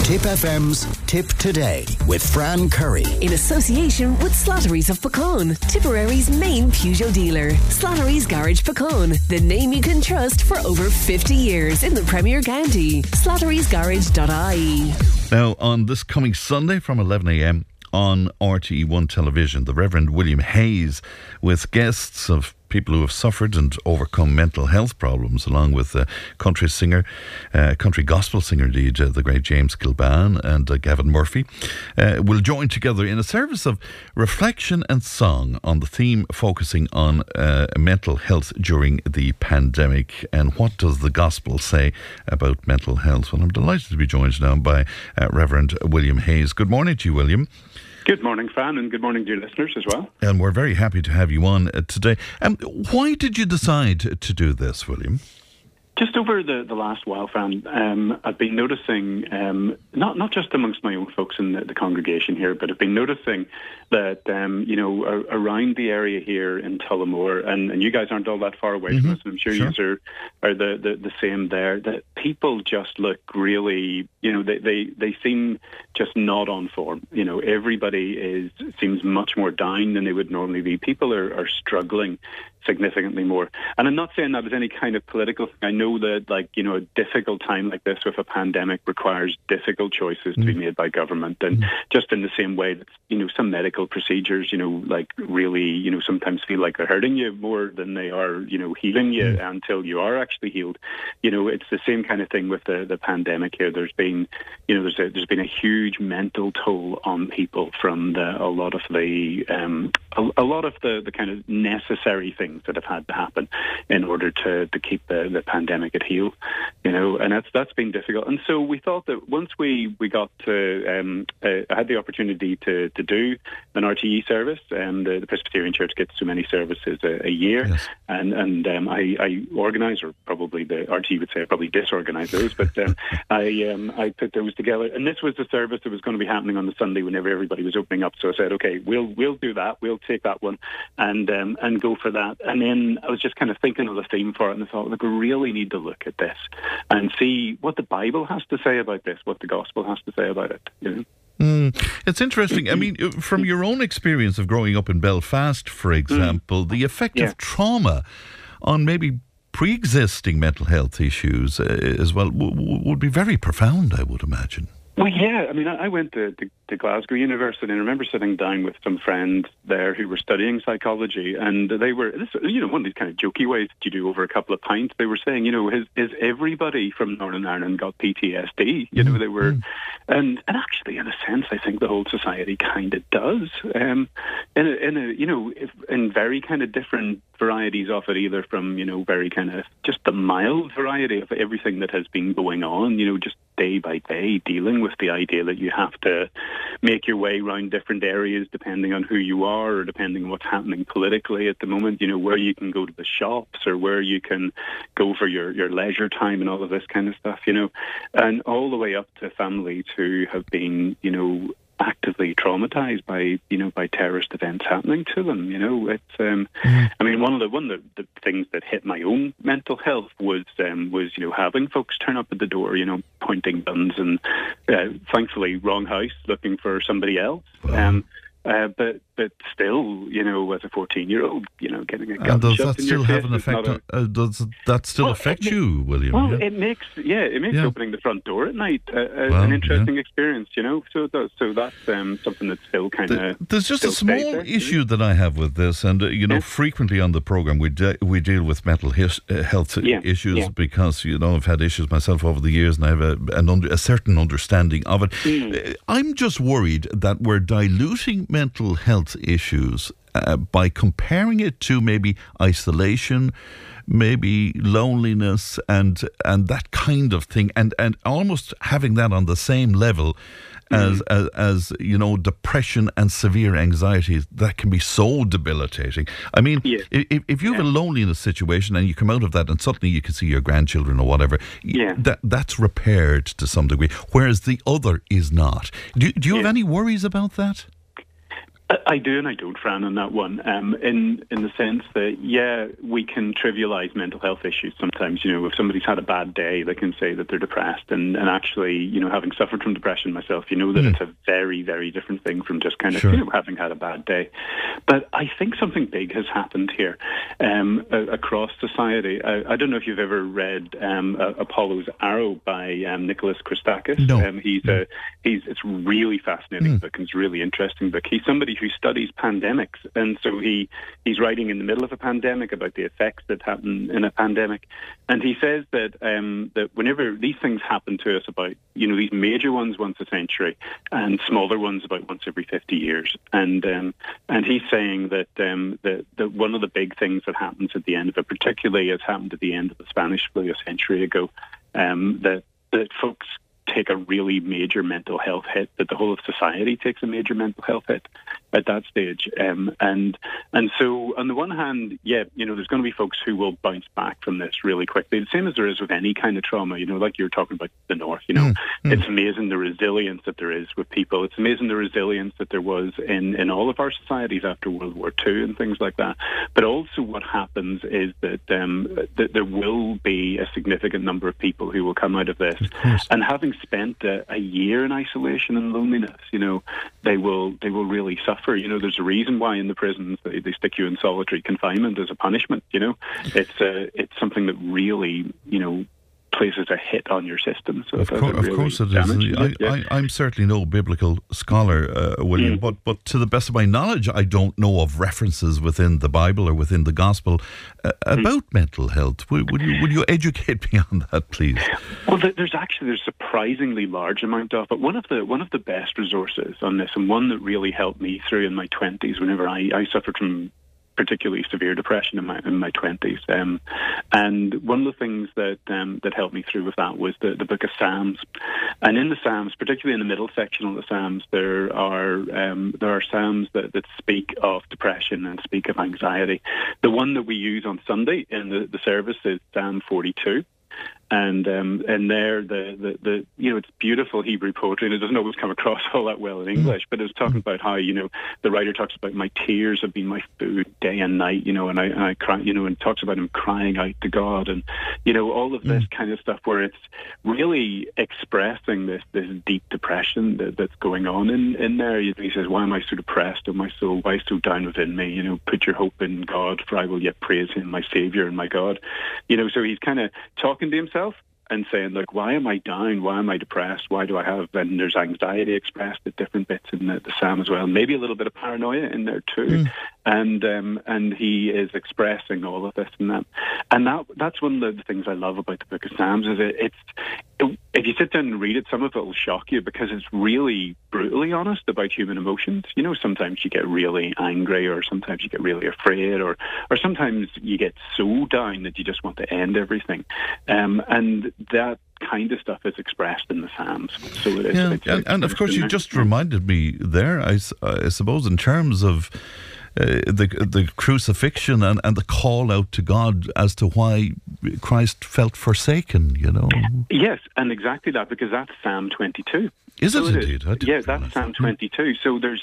Tip FM's Tip Today with Fran Curry. In association with Slattery's of Puckane, Tipperary's main Peugeot dealer. Slattery's Garage Puckane, the name you can trust for over 50 years in the Premier County. Slattery'sGarage.ie. Now, on this coming Sunday from 11 a.m, on RTE1 television, the Reverend William Hayes, with guests of people who have suffered and overcome mental health problems, along with country gospel singer indeed, the great James Kilban and Gavin Murphy, will join together in a service of reflection and song on the theme focusing on mental health during the pandemic. And what does the gospel say about mental health? Well, I'm delighted to be joined now by Reverend William Hayes. Good morning to you, William. Good morning, Fran, and good morning to your listeners as well. And we're very happy to have you on today. Why did you decide to do this, William? Just over the last while, Fran, I've been noticing, not just amongst my own folks in the congregation here, but I've been noticing that, around the area here in Tullamore, and you guys aren't all that far away from us, and I'm sure you are the same there, that people just look really, they seem just not on form. Everybody seems much more down than they would normally be. People are struggling significantly more. And I'm not saying that as any kind of political thing. I know that, a difficult time like this with a pandemic requires difficult choices to be made by government. And just in the same way that, some medical procedures, really, sometimes feel like they're hurting you more than they are, healing you until you are actually healed. It's the same kind of thing with the pandemic here. There's been, there's been a huge mental toll on people from a lot of the kind of necessary things that have had to happen in order to keep the pandemic at heel, and that's been difficult. And so we thought that once we got to, I had the opportunity to do an RTE service, and the Presbyterian Church gets so many services a year, yes. and I organise, or probably the RTE would say I probably disorganise those, but I put those together, and this was the service that was going to be happening on the Sunday whenever everybody was opening up. So I said, okay, we'll do that, we'll take that one, and go for that. And then I was just kind of thinking of the theme for it, and I thought, look, we really need to look at this and see what the Bible has to say about this, what the gospel has to say about it. It's interesting. I mean, from your own experience of growing up in Belfast, for example, the effect of trauma on maybe pre-existing mental health issues as well would be very profound, I would imagine. Well, yeah. I mean, I went to Glasgow University, and I remember sitting down with some friends there who were studying psychology, and they were, one of these kind of jokey ways that you do over a couple of pints. They were saying, has everybody from Northern Ireland got PTSD? They were, and actually, in a sense, I think the whole society kind of does, in very kind of different varieties of it, either from, very kind of just the mild variety of everything that has been going on, just day by day, dealing with the idea that you have to make your way around different areas depending on who you are, or depending on what's happening politically at the moment, where you can go to the shops or where you can go for your leisure time and all of this kind of stuff, and all the way up to families who have been, actively traumatized by terrorist events happening to them. It's I mean, one of the things that hit my own mental health was having folks turn up at the door, pointing guns, and thankfully wrong house, looking for somebody else. Wow. But still, as a 14-year-old, getting a gun does shoved that in still your have face an effect? Does that still affect you, William? Well, it makes opening the front door at night an interesting experience, So it does. So that's something that's still kind of. There's just a small issue that I have with this, and frequently on the program we deal with mental health issues because I've had issues myself over the years, and I have a certain understanding of it. I'm just worried that we're diluting mental health issues by comparing it to maybe isolation, maybe loneliness, and that kind of thing, and almost having that on the same level as depression and severe anxiety that can be so debilitating. I mean, if you have a loneliness situation and you come out of that and suddenly you can see your grandchildren or whatever, that's repaired to some degree, whereas the other is not. Do you have any worries about that? I do and I don't, Fran, on that one. In the sense that, we can trivialise mental health issues sometimes. If somebody's had a bad day, they can say that they're depressed. And actually, having suffered from depression myself, that it's a very, very different thing from just kind of, having had a bad day. But I think something big has happened here across society. I don't know if you've ever read Apollo's Arrow by Nicholas Christakis. No. It's really fascinating book, and it's a really interesting book. He's somebody who studies pandemics, and so he's writing in the middle of a pandemic about the effects that happen in a pandemic, and he says that that whenever these things happen to us, about these major ones once a century and smaller ones about once every 50 years, and he's saying that that one of the big things that happens at the end of it, particularly as happened at the end of the Spanish flu a century ago, that folks take a really major mental health hit, that the whole of society takes a major mental health hit at that stage. And so on the one hand, there's going to be folks who will bounce back from this really quickly, the same as there is with any kind of trauma, like you were talking about the North, It's amazing the resilience that there is with people. It's amazing the resilience that there was in all of our societies after World War II and things like that. But also what happens is that there will be a significant number of people who will come out of this, and having spent a year in isolation and loneliness, they will really suffer. There's a reason why in the prisons they stick you in solitary confinement as a punishment. It's something that really, places a hit on your system. So of course it is. I'm certainly no biblical scholar, William, but to the best of my knowledge, I don't know of references within the Bible or within the Gospel about mental health. Would you educate me on that, please? Well, there's surprisingly large amount of, but one of the best resources on this, and one that really helped me through in my 20s, whenever I suffered from particularly severe depression in my 20s, and one of the things that helped me through with that was the book of Psalms. And in the Psalms, particularly in the middle section of the Psalms, there are Psalms that speak of depression and speak of anxiety. The one that we use on Sunday in the service is Psalm 42. And there, it's beautiful Hebrew poetry, and it doesn't always come across all that well in English. But it was talking about how the writer talks about my tears have been my food day and night, and I cry, and talks about him crying out to God, and all of this kind of stuff, where it's really expressing this deep depression that's going on in there. He says, "Why am I so depressed, O my soul? Why so down within me? Put your hope in God, for I will yet praise Him, my Saviour and my God." So he's kind of talking to himself and saying, like, why am I down? Why am I depressed? Why do I have... And there's anxiety expressed at different bits in the psalm as well. Maybe a little bit of paranoia in there too. And he is expressing all of this and that. And that's one of the things I love about the Book of Psalms, is if you sit down and read it, some of it will shock you, because it's really brutally honest about human emotions. Sometimes you get really angry, or sometimes you get really afraid, or sometimes you get so down that you just want to end everything. And that kind of stuff is expressed in the Psalms. So it is. And of course, you just reminded me there, I suppose, in terms of the crucifixion and the call out to God as to why Christ felt forsaken, Yes, and exactly that, because that's Psalm 22. Is it indeed? Yeah, that's Psalm 22. So there's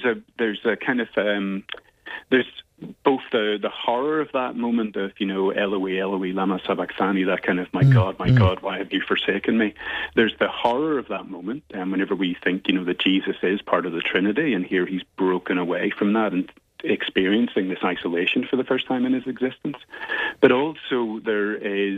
a kind of there's both the horror of that moment of, Eloi, Eloi, lama sabachthani, that kind of, my God, why have you forsaken me? There's the horror of that moment, and whenever we think, that Jesus is part of the Trinity, and here he's broken away from that and experiencing this isolation for the first time in his existence. But also there's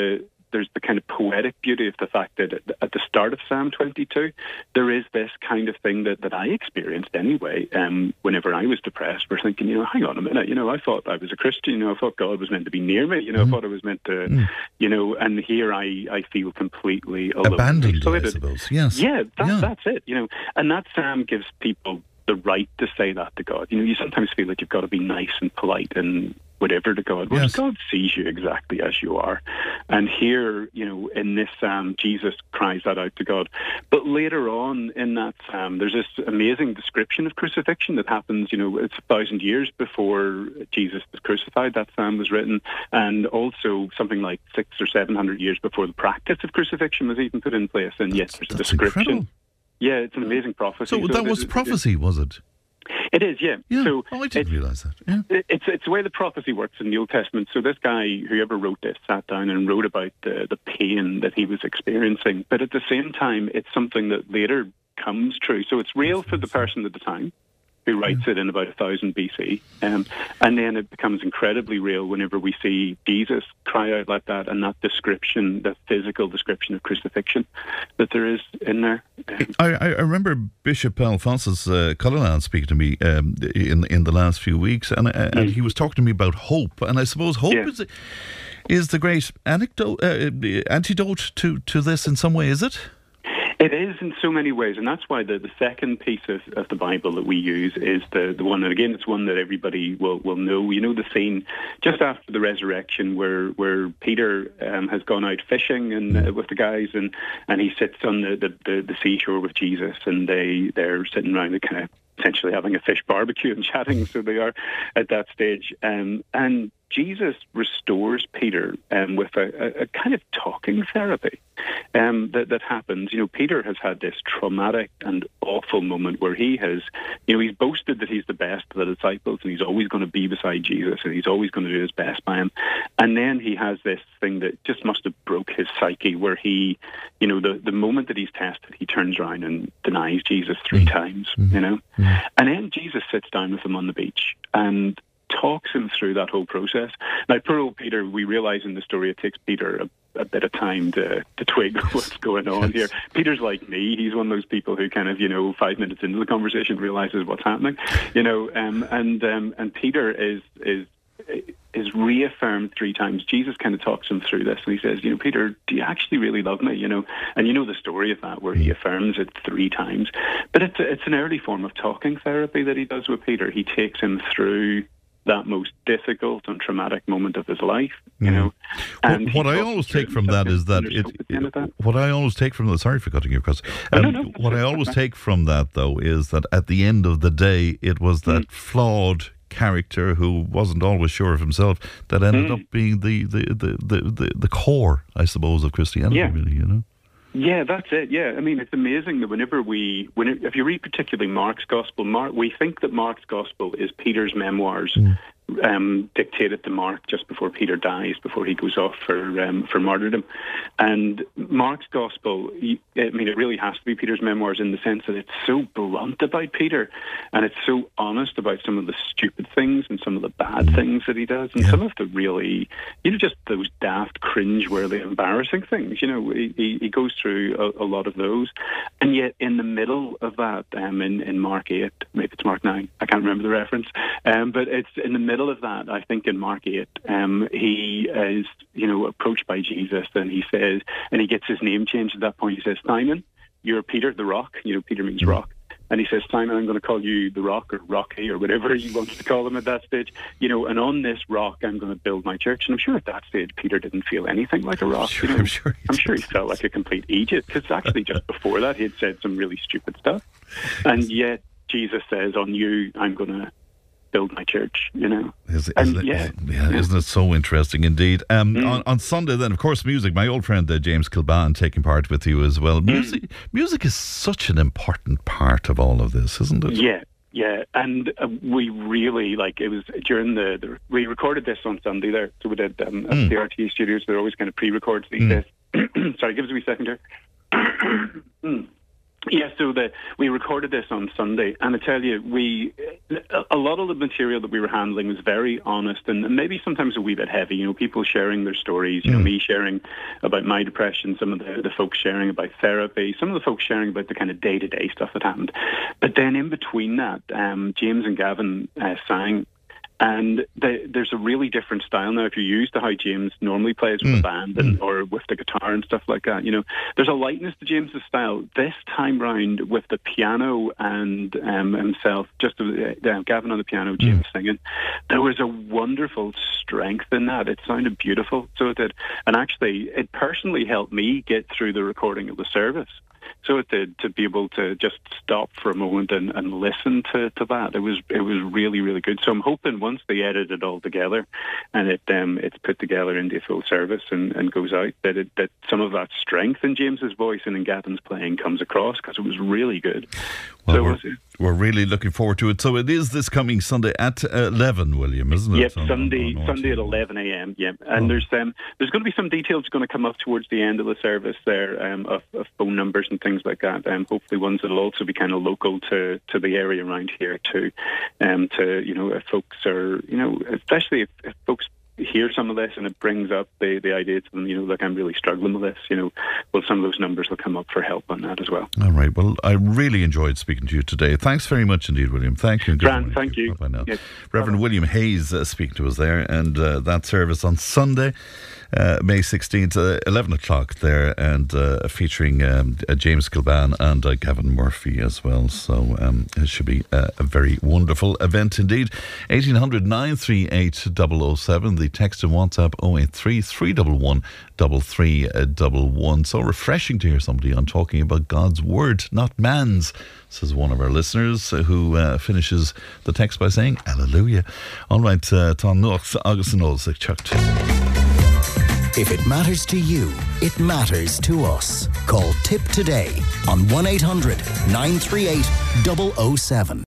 the kind of poetic beauty of the fact that at the start of Psalm 22, there is this kind of thing that I experienced anyway. Whenever I was depressed, we're thinking, hang on a minute, I thought I was a Christian, I thought God was meant to be near me, I thought I was meant to, and here I feel completely alone. Abandoned, I suppose, yes. Yeah, that's it, and that Psalm gives people the right to say that to God. You sometimes feel like you've got to be nice and polite and whatever to God. Well, yes. God sees you exactly as you are. And here, in this psalm, Jesus cries that out to God. But later on in that psalm, there's this amazing description of crucifixion that happens, it's 1,000 years before Jesus was crucified. That psalm was written. And also something like 600 or 700 years before the practice of crucifixion was even put in place. And yet there's a description. Incredible. Yeah, it's an amazing prophecy. So that was prophecy, was it? It is, yeah. So I didn't realise that. Yeah. It's the way the prophecy works in the Old Testament. So this guy, whoever wrote this, sat down and wrote about the pain that he was experiencing. But at the same time, it's something that later comes true. So it's real for the person at the time who writes it in about 1000 BC. And then it becomes incredibly real whenever we see Jesus cry out like that, and that description, that physical description of crucifixion that there is in there. I remember Bishop Alphonsus Cullinan speaking to me in the last few weeks, and he was talking to me about hope. And I suppose hope is the great antidote to this in some way, is it? It is in so many ways, and that's why the second piece of the Bible that we use is the one, and again, it's one that everybody will know. You know the scene just after the resurrection where Peter has gone out fishing and with the guys, and he sits on the seashore with Jesus, and they're sitting around the kind of essentially having a fish barbecue and chatting, so they are at that stage. And Jesus restores Peter with a kind of talking therapy that happens. You know, Peter has had this traumatic and awful moment where he has, he's boasted that he's the best of the disciples and he's always going to be beside Jesus and he's always going to do his best by him. And then he has this thing that just must have broke his psyche where he, the moment that he's tested, he turns around and denies Jesus 3 times, And then Jesus sits down with him on the beach and talks him through that whole process. Now, poor old Peter, we realise in the story it takes Peter a bit of time to twig what's going on here. Peter's like me. He's one of those people who kind of, 5 minutes into the conversation realises what's happening, and Peter is reaffirmed 3 times. Jesus kind of talks him through this, and he says, Peter, do you actually really love me? And the story of that where he affirms it 3 times. But it's an early form of talking therapy that he does with Peter. He takes him through that most difficult and traumatic moment of his life, And what I always take from that is that what I always take from that. Sorry for cutting you across. What I always take from that, though, is that at the end of the day, it was that flawed character who wasn't always sure of himself that ended up being the core, I suppose, of Christianity. Really, Yeah, that's it. Yeah, I mean, it's amazing that if you read particularly Mark's Gospel, we think that Mark's Gospel is Peter's memoirs dictated to Mark just before Peter dies, before he goes off for martyrdom. And Mark's Gospel, it really has to be Peter's memoirs in the sense that it's so blunt about Peter, and it's so honest about some of the stupid things and some of the bad things that he does, and some of the really, just those daft, cringe-worthy, embarrassing things. He goes through a lot of those. And yet in the middle of that, in Mark 8, maybe it's Mark 9, I can't remember the reference, but it's in the middle of that, I think in Mark 8, he is, approached by Jesus, and he says, and he gets his name changed at that point. He says, Simon, you're Peter the Rock. Peter means rock. And he says, Simon, I'm going to call you the Rock or Rocky or whatever you wanted to call him at that stage. And on this rock, I'm going to build my church. And I'm sure at that stage, Peter didn't feel anything like a rock. I'm sure he felt like a complete idiot, because actually just before that, he had said some really stupid stuff. And yet Jesus says, on you, I'm going to build my church, Isn't it so interesting indeed? On Sunday then, of course, music. My old friend James Kilban taking part with you as well. Music is such an important part of all of this, isn't it? Yeah, and we really, it was during we recorded this on Sunday there, so we did at the RTE studios. They're always kind of pre-records these days. Sorry, give us a wee second here. Yeah, so we recorded this on Sunday, and I tell you, a lot of the material that we were handling was very honest and maybe sometimes a wee bit heavy. People sharing their stories, me sharing about my depression, some of the folks sharing about therapy, some of the folks sharing about the kind of day-to-day stuff that happened. But then in between that, James and Gavin sang. And there's a really different style now. If you're used to how James normally plays with the band or with the guitar and stuff like that, there's a lightness to James's style. This time round, with the piano and himself, just Gavin on the piano, James singing, there was a wonderful strength in that. It sounded beautiful, so it did. And actually, it personally helped me get through the recording of the service. So it did, to be able to just stop for a moment and listen to that. It was really, really good. So I'm hoping once they edit it all together and it's put together into a full service and goes out, that some of that strength in James's voice and in Gavin's playing comes across, because it was really good. Well, we're really looking forward to it. So it is this coming Sunday at 11, William, isn't it? Yep, Sunday at 11 a.m. Yeah, and there's going to be some details going to come up towards the end of the service there of phone numbers and things like that. Hopefully ones that'll also be kind of local to the area around here too. If folks are, especially if folks hear some of this and it brings up the idea to them, like, I'm really struggling with this, well, some of those numbers will come up for help on that as well. All right. Well, I really enjoyed speaking to you today. Thanks very much indeed, William. Thank you. And good morning. Thank you. Bye now. Yes. Reverend William Hayes speaking to us there, and that service on Sunday, May 16th, 11 o'clock there, and featuring James Kilban and Gavin Murphy as well. So it should be a very wonderful event indeed. 1800 938 007, the text and WhatsApp 083 311 3311. So refreshing to hear somebody on talking about God's word, not man's, says one of our listeners, who finishes the text by saying Hallelujah. All right, tá nuach agus an olsach chucht. If it matters to you, it matters to us. Call Tip today on 1-800-938-007.